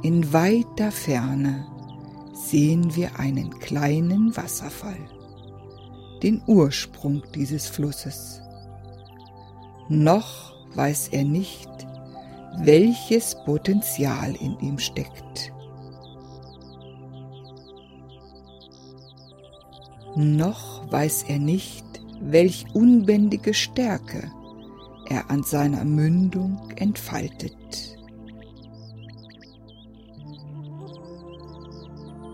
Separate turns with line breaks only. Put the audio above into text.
In weiter Ferne sehen wir einen kleinen Wasserfall, den Ursprung dieses Flusses. Noch weiß er nicht, welches Potenzial in ihm steckt. Noch weiß er nicht, welch unbändige Stärke er an seiner Mündung entfaltet.